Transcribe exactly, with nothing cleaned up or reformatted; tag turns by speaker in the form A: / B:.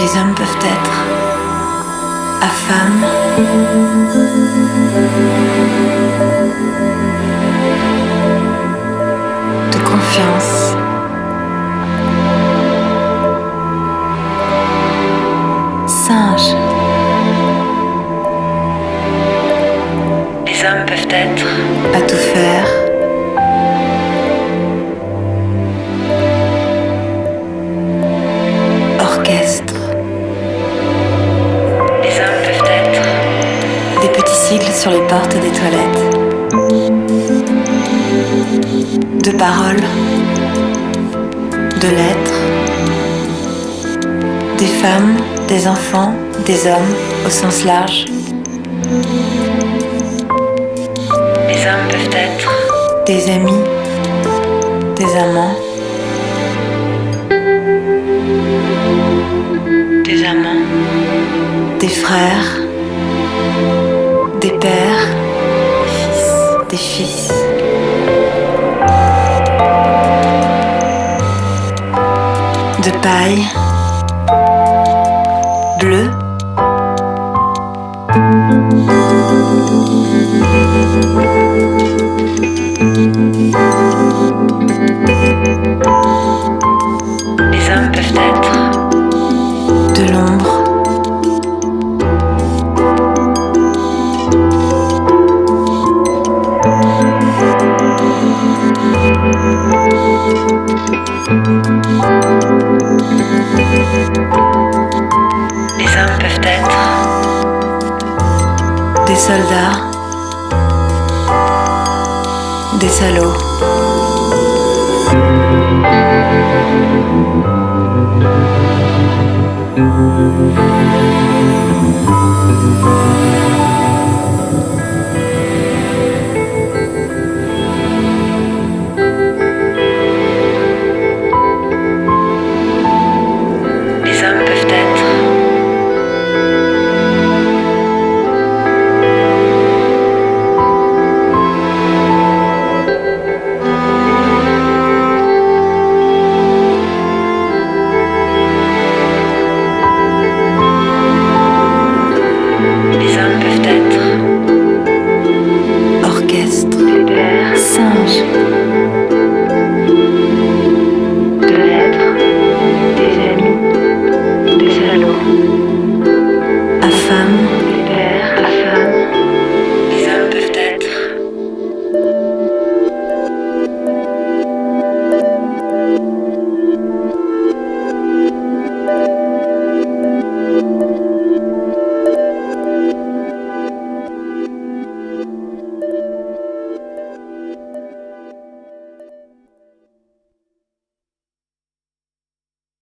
A: Les hommes peuvent être affamés, de confiance, singes. Les hommes peuvent être à tout faire, orchestre. Les hommes peuvent être des petits sigles sur les portes des toilettes, de paroles, de lettres, des femmes, des enfants, des hommes au sens large. Les hommes peuvent être des amis, des amants, des amants, des frères, des pères, des fils, de paille, bleu, les hommes peuvent être de l'ombre, les hommes peuvent être des soldats, des salauds. Thank you.